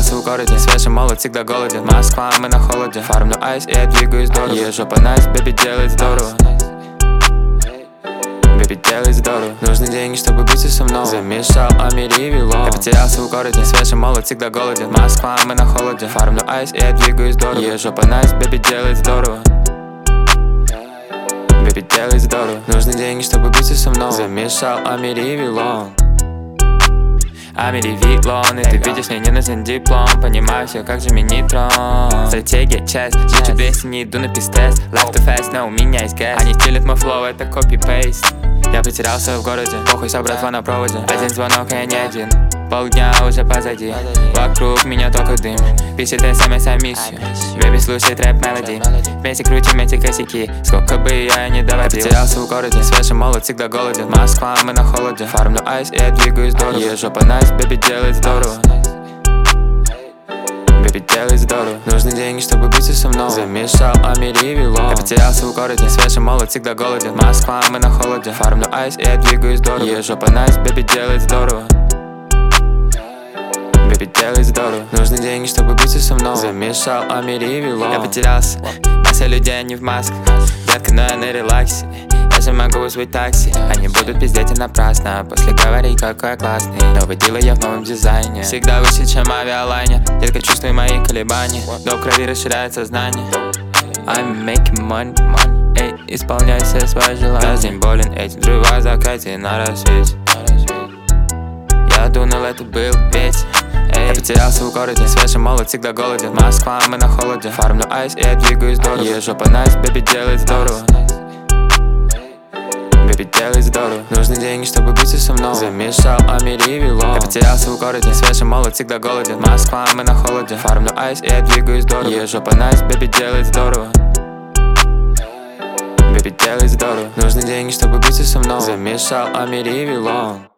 потерялся в городе, свежий, молод, всегда голоден. Москва, мы на холоде, фармлю айс, и я двигаюсь здорово. Езжу по найс, бэби, делает здорово. Бэби, делает здорово. Нужны деньги, чтобы быть со мной. Замешал Амири вилон. Я потерялся в городе, свежий, молод, всегда голоден. Москва, мы на холоде, фармлю айс, и я двигаюсь здорово. Езжу по найс, бэби, делает здорово. Бэби, делает здорово. Нужны деньги, чтобы быть со мной. Замешал Амири вилон. Амири вилон, и ты видишь, мне не нужен диплом. Понимаю все, как же мини трон. Стратегия, часть, я чудес, не иду на пистест. Life too fast, но у меня есть гэс. Они стилят мой флоу, это копи-пейст. Я потерялся в городе, похуй, вся братва на проводе. Один звонок, и я не один, полдня уже позади. Вокруг меня только дым, пишет смс о миссию. Бэби, слушай трэп-мелоди, вместе крутим эти косяки. Сколько бы я не доводил. Я потерялся в городе, свежий, молод, всегда голоден. Москва, мы на холоде, фармлю айс, и я двигаюсь здорово. Езжу по найс, бэби, делает здорово. Бэби, делает здорово. Нужны деньги, чтобы быть со мной. Замешал Амири вилон. Я потерялся в городе, свежий, молод, всегда голоден. Москва, мы на холоде, фармлю айс, и я двигаюсь здорово. Езжу по найс, бэби, делает здорово. Бэби, делает здорово. Нужны деньги, чтобы быть со мной. Замешал Амири вилон. Я потерялся, масса людей, они в масках. Детка, но я на релаксе. Я же могу вызвать такси. Они будут пиздеть и напрасно. После говорить, какой я классный. Новый дилер, я в новом дизайне. Всегда выше, чем авиалайнер. Детка, чувствуй мои колебания. До крови расширяет сознание. I'm making money, эй, исполняй все свои желания. Каждый день болен этим, взрываю в закате на рассвете. Я думал, это был ветер. Я потерялся в городе, свежий, молод, всегда голоден. Москва, мы на холоде, фармлю айс, и я двигаюсь здорово. Езжу по найс, бэби, делает здорово. Бэби, делает здорово. Нужны деньги, чтобы быть со мной. Замешал Амири вилон. Я потерялся в городе, свежий, молод, всегда голоден. Москва, мы на холоде, фармлю айс, и я двигаюсь здорово. Езжу по найс, бэби, делает здорово. Бэби, делает здорово. Нужны деньги, чтобы быть со мной. Замешал Амири вилон.